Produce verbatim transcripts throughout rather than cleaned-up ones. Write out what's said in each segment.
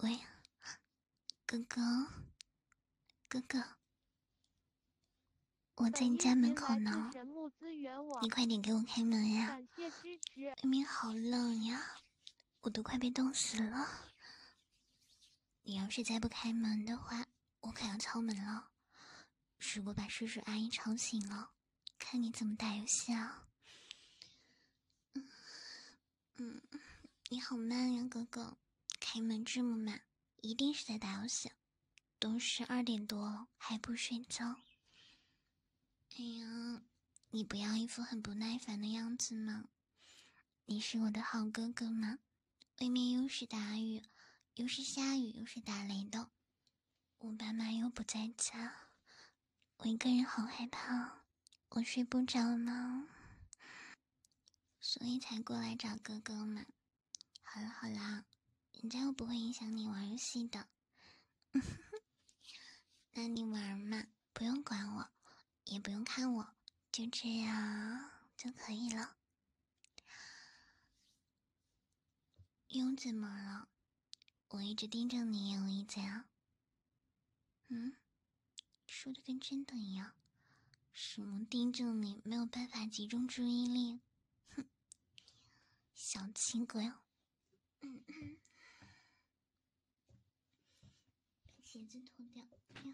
喂，哥哥，哥哥，我在你家门口呢，你快点给我开门呀！外面好冷呀，我都快被冻死了。你要是再不开门的话，我可要敲门了。如果把叔叔阿姨吵醒了，看你怎么打游戏啊！嗯嗯，你好慢呀，哥哥，开门这么慢，一定是在打游戏。都十二点多了，还不睡觉。哎呀，你不要一副很不耐烦的样子嘛！你是我的好哥哥嘛，外面又是大雨，又是下雨，又是打雷的，我爸妈又不在家，我一个人好害怕，我睡不着呢，所以才过来找哥哥嘛。好了好啦，人家又不会影响你玩游戏的。那你玩嘛，不用管我，也不用看我，就这样就可以了。又怎么了？我一直盯着你，有意见啊？嗯，说的跟真的一样。什么盯着你，没有办法集中注意力？哼，小气鬼哦！嗯嗯，把鞋子脱掉。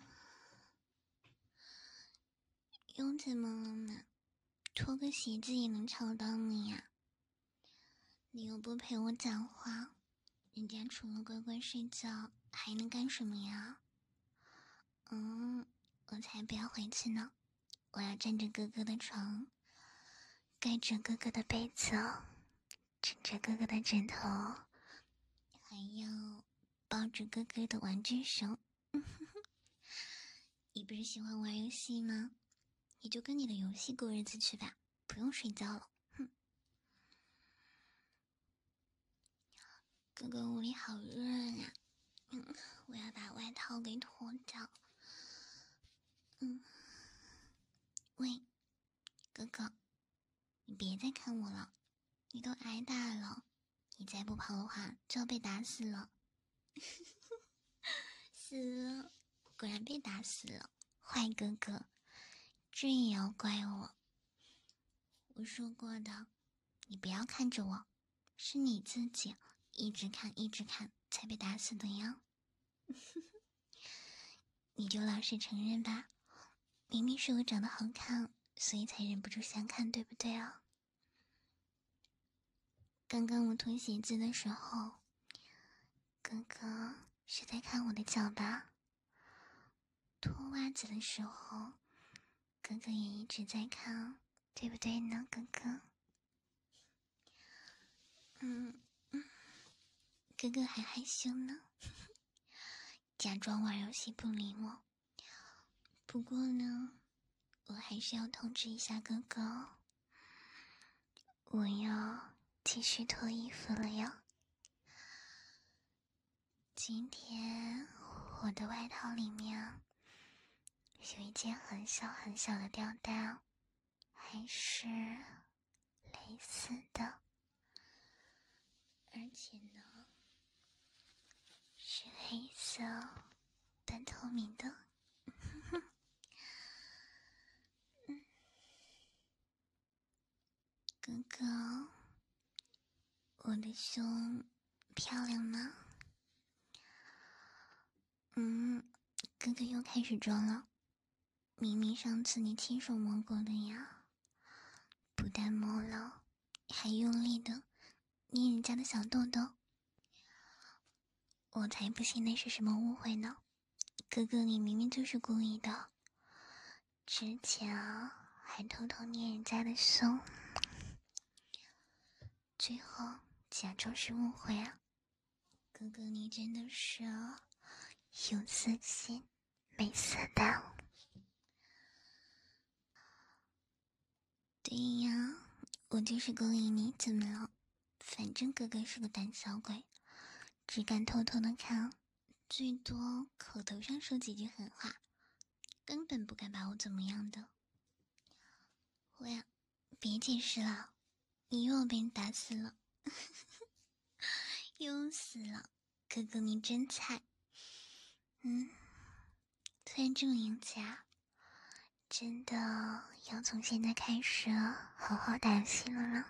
又怎么了嘛？脱个鞋子也能吵到你呀、啊？你又不陪我讲话，人家除了乖乖睡觉，还能干什么呀？嗯，我才不要回去呢！我要占着哥哥的床，盖着哥哥的被子，枕着哥哥的枕头，还要抱着哥哥的玩具熊。你不是喜欢玩游戏吗？你就跟你的游戏过日子去吧，不用睡觉了。哼，哥哥屋里好热呀、嗯，我要把外套给脱掉。嗯，喂，哥哥，你别再看我了，你都挨打了，你再不跑的话就要被打死了。死了，果然被打死了，坏哥哥，这也要怪我。我说过的，你不要看着我，是你自己一直看一直看才被打死的呀。你就老实承认吧，明明是我长得好看，所以才忍不住想看，对不对啊？刚刚我脱鞋子的时候，哥哥是在看我的脚吧？脱袜子的时候，哥哥也一直在看，对不对呢，哥哥？嗯嗯，哥哥还害羞呢，假装玩游戏不理我。不过呢，我还是要通知一下哥哥，我要继续脱衣服了哟。今天我的外套里面有一件很小很小的吊带，还是蕾丝的，而且呢是黑色半透明的。嗯，哥哥，我的胸漂亮吗？嗯，哥哥又开始装了，明明上次你亲手摸过的呀，不但摸了，还用力的捏人家的小豆豆。我才不信那是什么误会呢，哥哥你明明就是故意的，之前啊还偷偷捏人家的胸，最后假装是误会啊。哥哥你真的是有私心没色胆。对呀，我就是勾引你，怎么了？反正哥哥是个胆小鬼，只敢偷偷的看，最多口头上说几句狠话，根本不敢把我怎么样的。喂呀，别解释了，你又要被人打死了。又死了，哥哥哥你真菜。嗯，突然这么赢家，真的要从现在开始好好打戏了呢。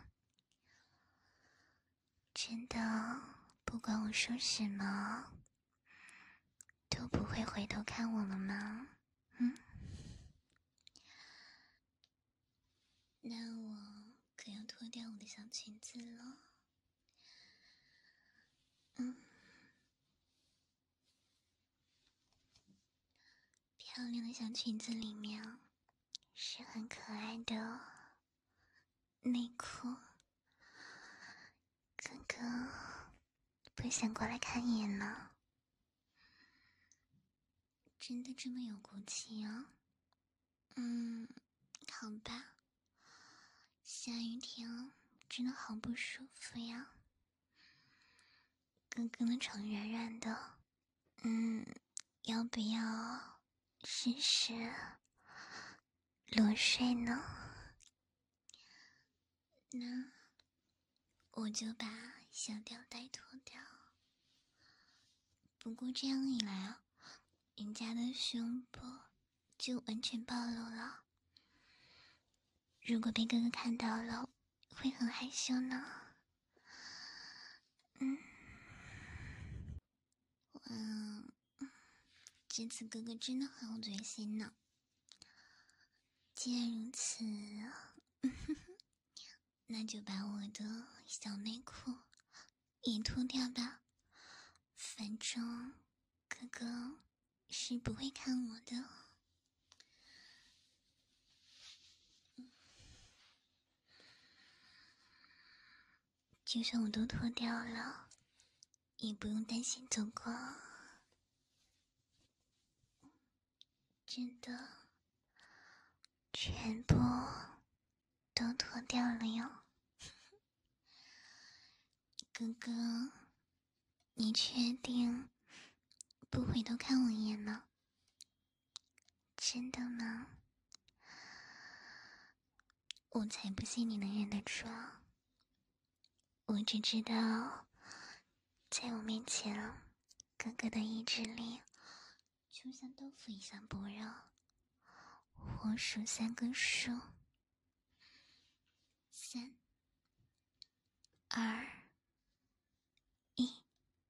真的不管我说什么都不会回头看我了吗？嗯，那我可要脱掉我的小裙子了。嗯，漂亮的小裙子里面是很可爱的内裤。哥哥不想过来看一眼吗？真的这么有骨气啊？嗯，好吧。下雨天真的好不舒服呀。哥哥的床软软的，嗯，要不要试试裸睡呢？那我就把小吊带脱掉。不过这样一来啊，人家的胸部就完全暴露了。如果被哥哥看到了，会很害羞呢。嗯，嗯，这次哥哥真的很有决心呢。既然如此，那就把我的小内裤也脱掉吧。反正哥哥是不会看我的。就算我都脱掉了，也不用担心走光。真的，全部都脱掉了哟。哥哥，你确定不回头看我一眼吗？真的吗？我才不信你能忍得住。我只知道，在我面前，哥哥的意志力就像豆腐一样薄弱。我数三个数，三、二、一。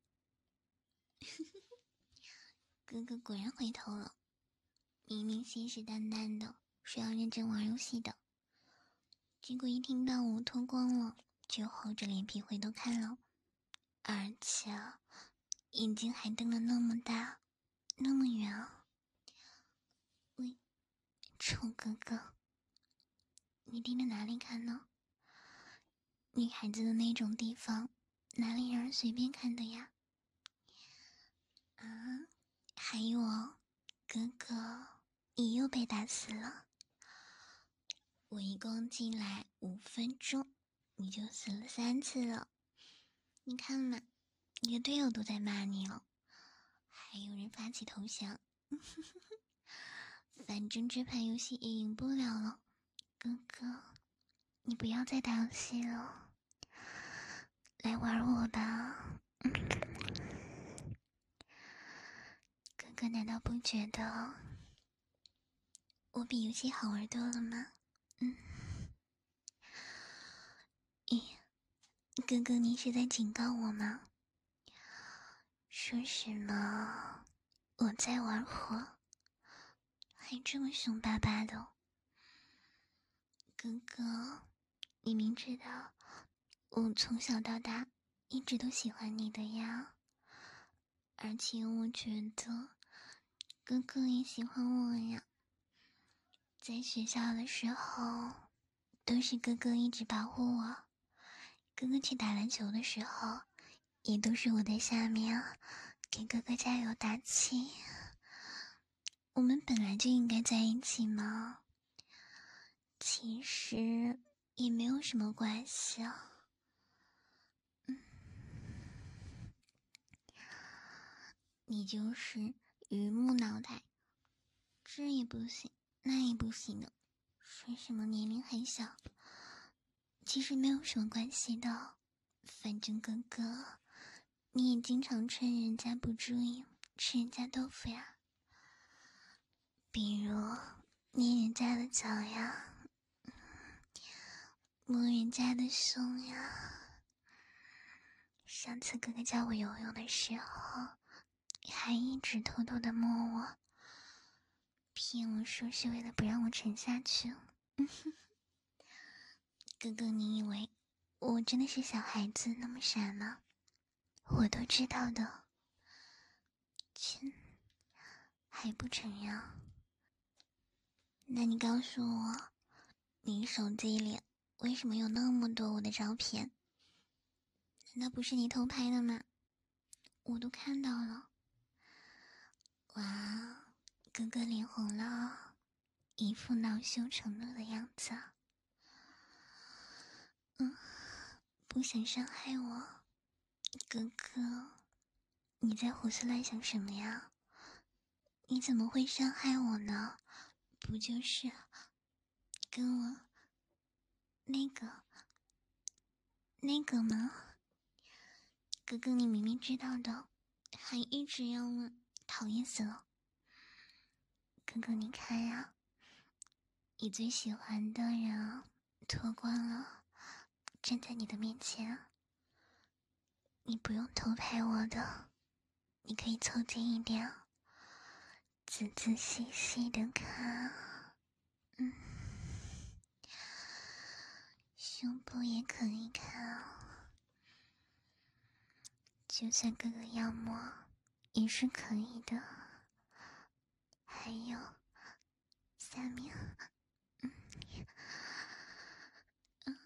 哥哥果然回头了，明明信誓旦旦的说要认真玩游戏的，结果一听到我脱光了，就厚着脸皮回头看了，而且眼睛还瞪得那么大，那么圆啊！喂，臭哥哥，你盯着哪里看呢？女孩子的那种地方，哪里让人随便看的呀？啊，还有哦，哥哥，你又被打死了。我一共进来五分钟，你就死了三次了。你看嘛，你的队友都在骂你了，还有人发起投降。反正这盘游戏也赢不了了，哥哥，你不要再打游戏了，来玩我吧。哥哥难道不觉得我比游戏好玩多了吗？嗯。咦，哥哥你是在警告我吗？说什么我在玩火，还这么凶巴巴的。哥哥，你明知道我从小到大一直都喜欢你的呀，而且我觉得哥哥也喜欢我呀。在学校的时候都是哥哥一直保护我，哥哥去打篮球的时候也都是我在下面给哥哥加油打气。我们本来就应该在一起嘛，其实也没有什么关系啊。嗯，你就是榆木脑袋，这也不行那也不行的，说什么年龄还小，其实没有什么关系的。反正哥哥你也经常趁人家不注意吃人家豆腐呀，比如捏人家的脚呀，摸人家的胸呀。上次哥哥教我游泳的时候，还一直偷偷的摸我，骗我说是为了不让我沉下去。哥哥，你以为我真的是小孩子那么傻吗？我都知道的，切，还不承认？那你告诉我，你手机里为什么有那么多我的照片？难道不是你偷拍的吗？我都看到了。哇，哥哥脸红了，一副恼羞成怒的样子。嗯，不想伤害我。哥哥，你在胡思乱想什么呀？你怎么会伤害我呢？不就是跟我那个那个吗？哥哥，你明明知道的，还一直要问，讨厌死了。哥哥，你看呀，你最喜欢的人脱光了站在你的面前，你不用偷拍我的，你可以凑近一点，仔仔细细的看。嗯，胸部也可以看啊，就算哥哥要摸也是可以的。还有下面，嗯嗯，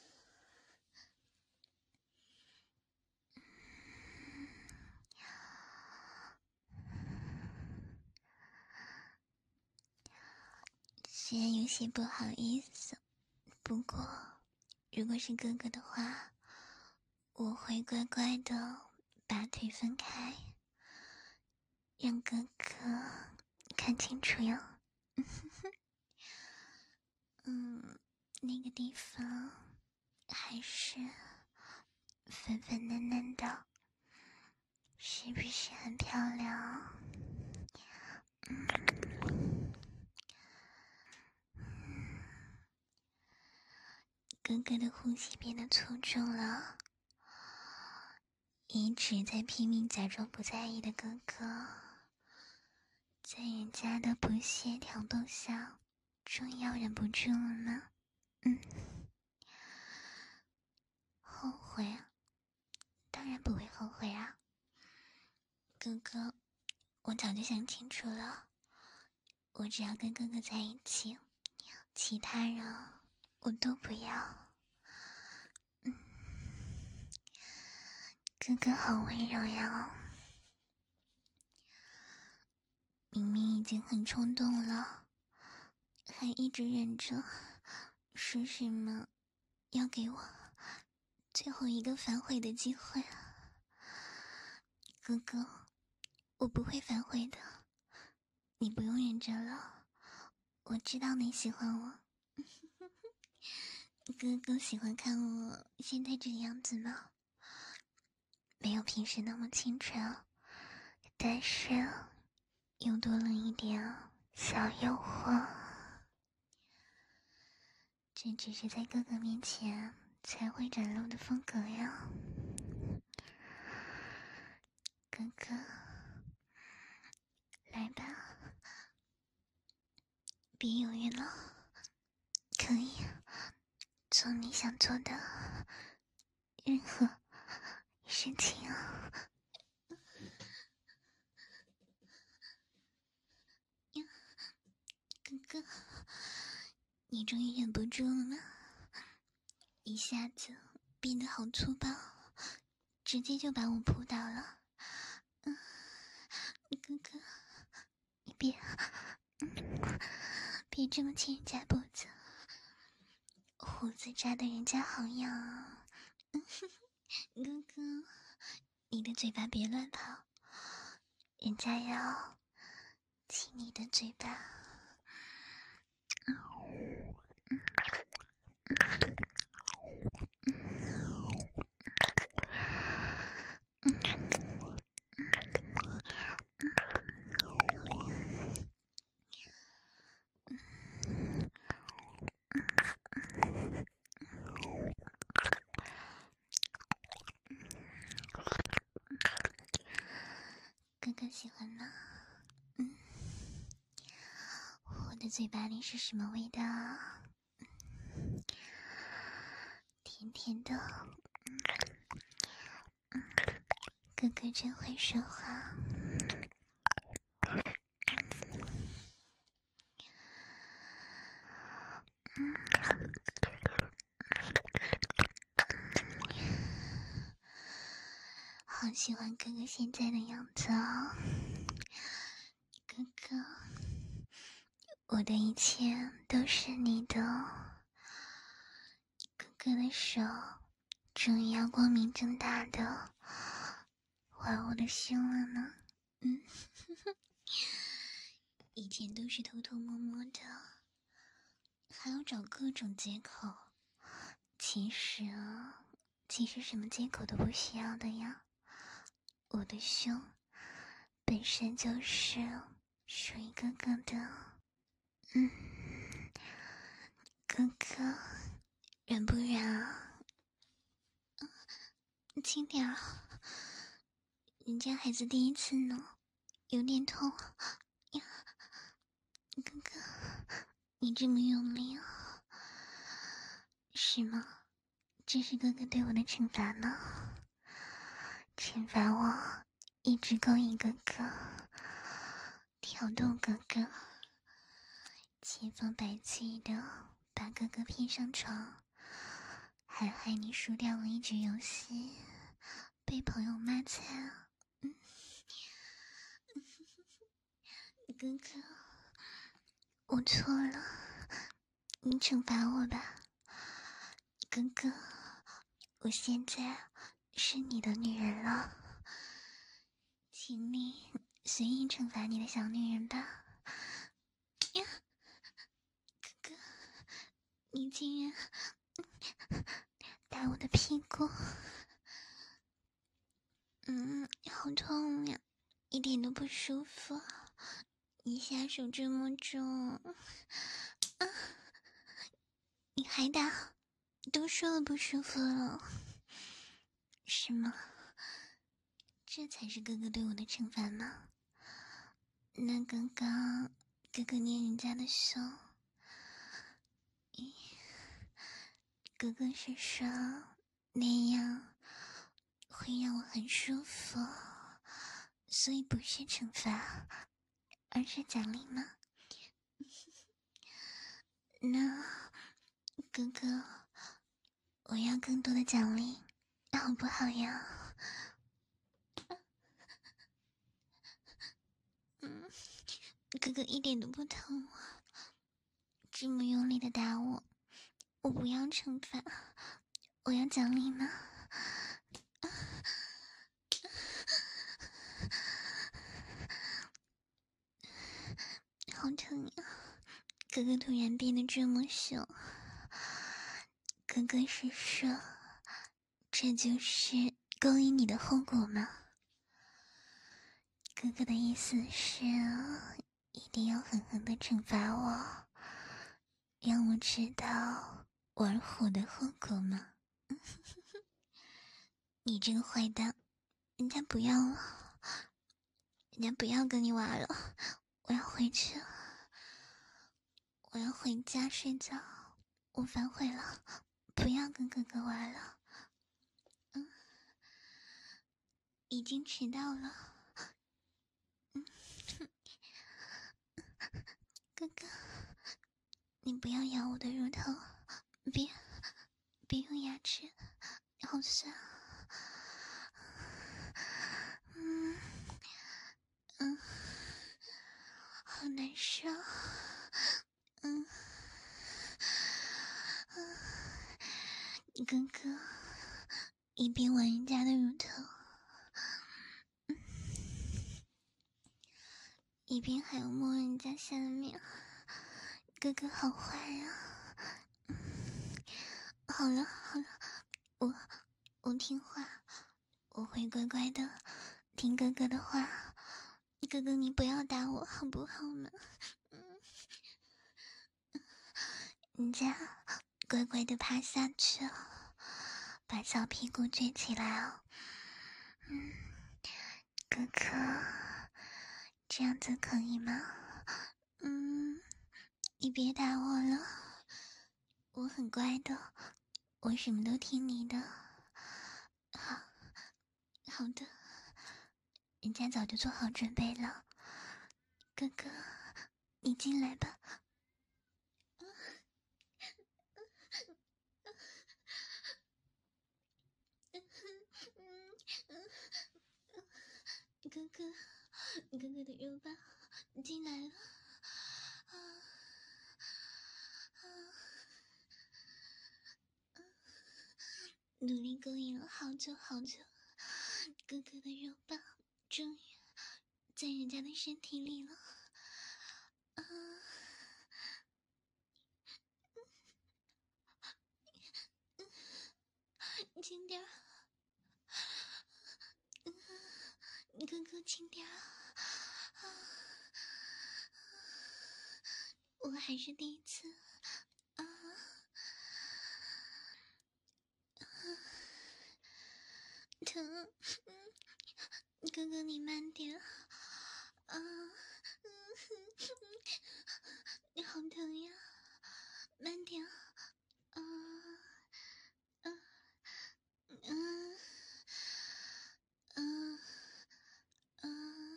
虽然有些不好意思，不过如果是哥哥的话，我会乖乖的把腿分开，让哥哥看清楚哟。嗯，那个地方还是粉粉嫩嫩的，是不是很漂亮？嗯，哥哥的呼吸变得粗重了，一直在拼命假装不在意的哥哥，在人家的不屑挑逗下，终要忍不住了呢。嗯，后悔啊？当然不会后悔啊，哥哥，我早就想清楚了，我只要跟哥哥在一起，其他人我都不要。嗯，哥哥好温柔呀，明明已经很冲动了，还一直忍着，说什么要给我最后一个反悔的机会啊。哥哥，我不会反悔的，你不用忍着了，我知道你喜欢我。哥哥喜欢看我现在这个样子吗？没有平时那么清纯，但是又多了一点小诱惑。这只是在哥哥面前才会展露的风格呀。哥哥，来吧，别犹豫了，可以做你想做的任何事情啊。哥哥，你终于忍不住了吗？一下子变得好粗暴，直接就把我扑倒了。嗯，哥哥，你别，嗯，别这么亲人家脖子，胡子扎的人家好痒啊。哥哥，你的嘴巴别乱跑，人家要亲你的嘴巴。 哥喜欢呢。嗯，我的嘴巴里是什么味道？甜甜的。嗯，哥哥真会说话。嗯，好喜欢哥哥现在的样子哦，哥哥，我的一切都是你的。哥哥的手终于要光明正大的玩我的胸了呢。嗯，以前都是偷偷摸摸的，还要找各种借口。其实啊，其实什么借口都不需要的呀。我的胸本身就是属于哥哥的。嗯，哥哥，软不软啊？轻点儿，人家孩子第一次呢，有点痛呀。哥哥，你这么用力啊？是吗？这是哥哥对我的惩罚呢？惩罚我一直勾引哥哥，挑逗哥哥，千方百计的把哥哥骗上床，还害你输掉了一局游戏，被朋友骂惨啊。嗯，哥哥，我错了，你惩罚我吧。哥哥，我现在是你的女人了，请你随意惩罚你的小女人吧。呀，哥哥，你竟然打我的屁股，嗯，好痛呀，一点都不舒服。你下手这么重，啊，你还打？都说了不舒服了，是吗？这才是哥哥对我的惩罚吗？那刚刚哥哥捏人家的胸，咦，哥哥是说那样会让我很舒服，所以不是惩罚，而是奖励吗？那哥哥，我要更多的奖励，好不好呀？嗯，哥哥一点都不疼我，这么用力的打我，我不要惩罚，我要奖励吗？好疼呀！哥哥突然变得这么凶，哥哥是说这就是勾引你的后果吗？哥哥的意思是一定要狠狠的惩罚我，让我知道玩火的后果吗？你这个坏蛋，人家不要了，人家不要跟你玩了，我要回去了，我要回家睡觉，我反悔了，不要跟哥哥玩了。嗯，已经迟到了。嗯，哥哥，你不要咬我的乳头，别别用牙齿，好酸。嗯嗯，好难受。嗯嗯，哥哥一边玩人家的乳头，嗯，一边还要摸人家下面，哥哥好坏啊！嗯，好了好了，我我听话，我会乖乖的听哥哥的话。哥哥，你不要打我好不好呢？嗯，人家乖乖的趴下去哦，把小屁股撅起来哦。嗯，哥哥， 子可以吗？嗯，你别打我了，我很乖的，我什么都听你的。好，好的，人家早就做好准备了。哥哥，你进来吧。哥哥，哥哥的肉棒进来了。啊啊啊！努力勾引了好久好久，哥哥的肉棒终于在人家的身体里了。啊！轻点儿，哥哥轻点儿。啊！我还是第一次。啊！疼，哥哥你慢点。啊！你好疼呀，慢点。啊啊嗯嗯嗯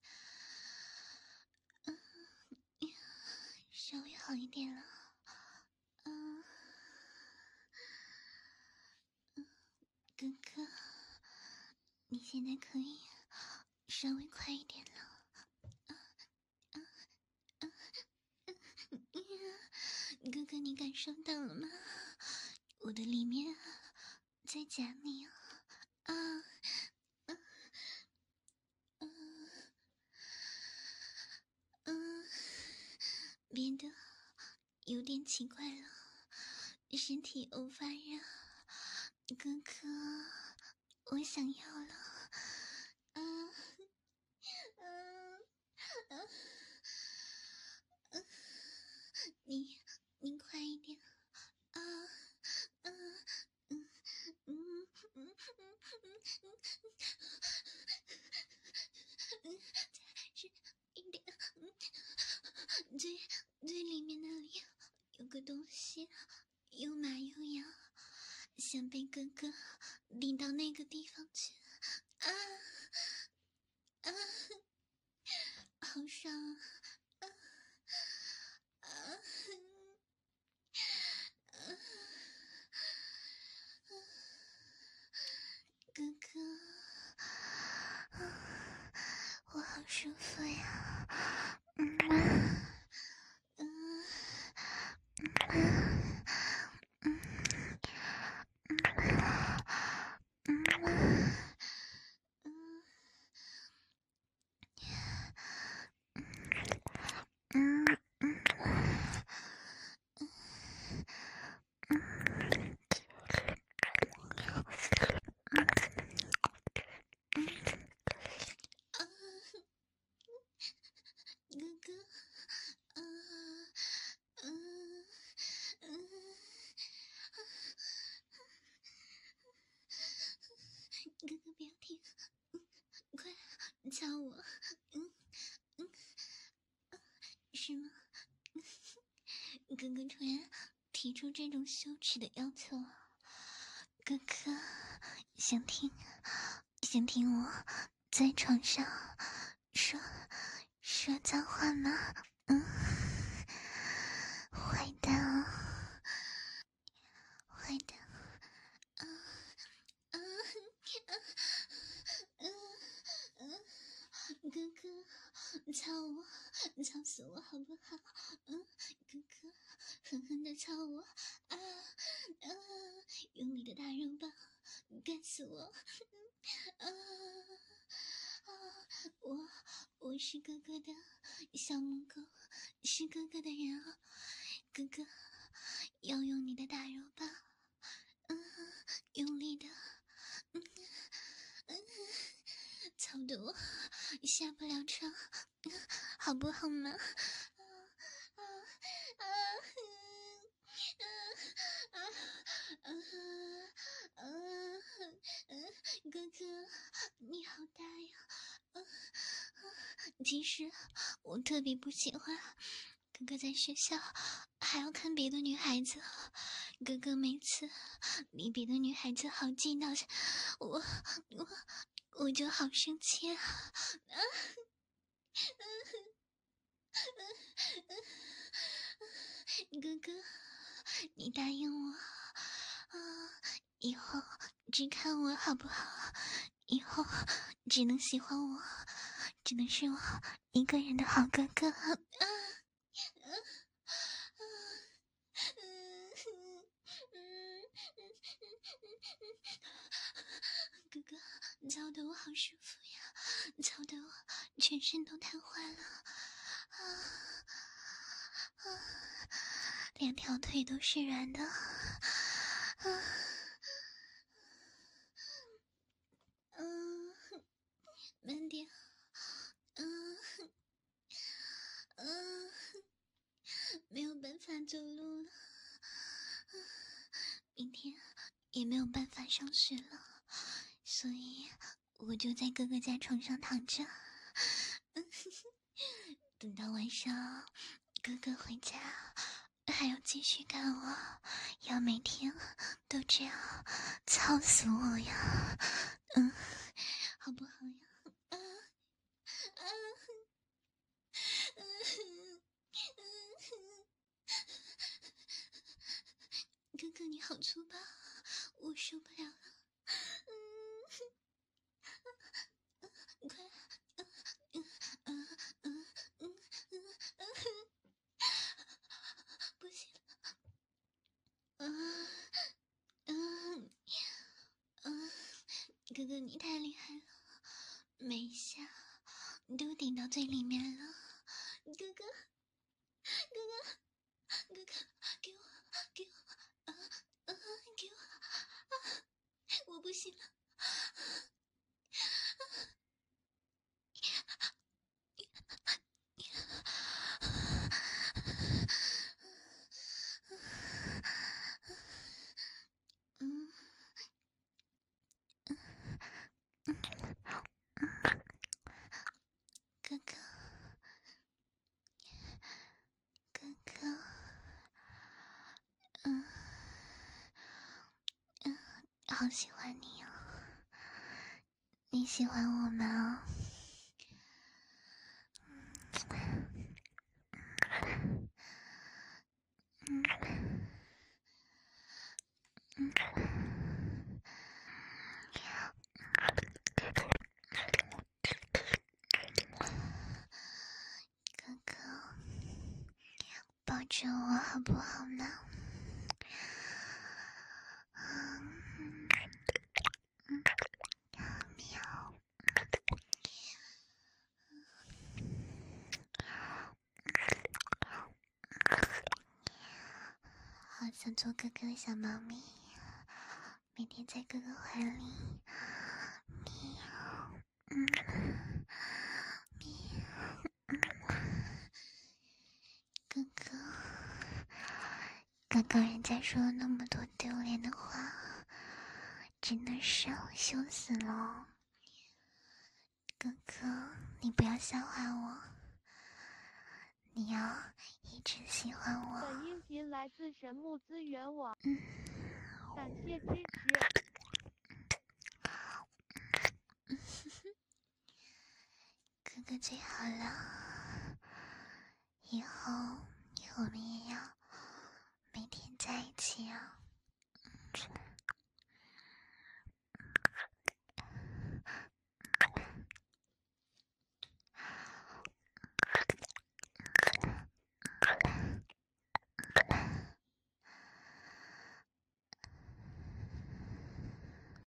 嗯，稍微好一点了。嗯嗯，哥哥，你现在可以稍微快一点了。啊啊啊！哥哥，你感受到了吗？我的里面在夹你啊！啊啊啊啊！变得有点奇怪了，身体偶发热。哥哥，我想要了。啊啊啊！你你快一点。啊啊嗯嗯嗯嗯嗯，再是一点。嗯，最最里面那里有个东西，又麻又痒，想被哥哥领到那个地方去。啊啊，好爽啊！啊啊！哥哥，我好舒服呀。嗯嗯嗯嗯嗯嗯嗯哥哥，啊啊啊！哥哥不要停，快敲我。嗯嗯，是吗？哥哥突然提出这种羞耻的要求，哥哥想听想听我在床上说说脏话吗？嗯，坏蛋啊，坏蛋。啊啊啊啊啊！哥哥，操我，操死我好不好？嗯，哥哥，狠狠的操我，啊啊！用你的大肉棒干死我！啊啊！我我是哥哥的小母狗，是哥哥的人啊！哥哥要用你的大肉棒，嗯，用力的，嗯嗯，操得我下不了床，好不好嘛？啊啊啊！啊啊啊啊！哥哥，你好大呀！啊其实我特别不喜欢哥哥在学校还要看别的女孩子，哥哥每次离别的女孩子好近到我我我就好生气啊！啊哥哥，你答应我啊，以后只看我好不好？以后只能喜欢我，只能是我一个人的好哥哥啊！啊啊啊哥哥，操得我好舒服呀，操得我全身都瘫痪了啊啊！两条腿都是软的啊！嗯，慢点，嗯嗯，没有办法走路了，明天也没有办法上学了，所以我就在哥哥家床上躺着，等到晚上哥哥回家还要继续干我，要每天都这样操死我呀，嗯，好不好呀？啊啊哥哥你好粗暴，我受不了了，嗯，快，嗯嗯嗯嗯嗯嗯，不行了，嗯嗯嗯，哥哥你太厉害了，每一下都顶到最里面了，哥哥，哥哥，哥哥，给我，给我，啊啊，给我，啊，我不行了，嗯嗯，哥哥，哥哥，嗯嗯，好喜欢你哦，你喜欢我吗？嗯嗯。哥哥，抱着我好不好呢？嗯嗯，喵。好想做哥哥的小猫咪，每天在哥哥怀里，喵，嗯，喵，嗯，哥哥，刚刚人家说了那么多丢脸的话，真的是羞死了。哥哥，你不要笑话我，你要一直喜欢我。 本音频来自神木资源网， 嗯， 感谢支持。 哥哥最好了，以后